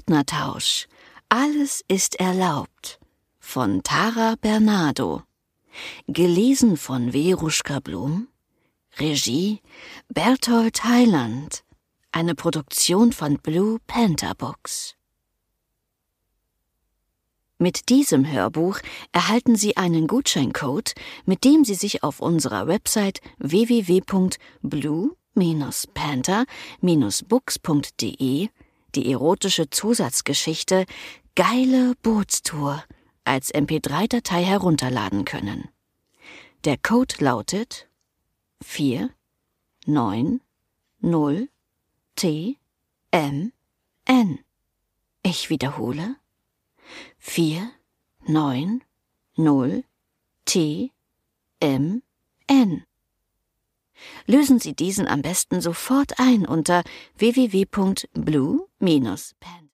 Partnertausch. Alles ist erlaubt. Von Tara Bernardo. Gelesen von Veruschka Blum. Regie Berthold Heiland. Eine Produktion von Blue Panther Books. Mit diesem Hörbuch erhalten Sie einen Gutscheincode, mit dem Sie sich auf unserer Website www.blue-panther-books.de die erotische Zusatzgeschichte Geile Bootstour als MP3-Datei herunterladen können. Der Code lautet 490TMN. Ich wiederhole: 490TMN. Lösen Sie diesen am besten sofort ein unter www.blue-panther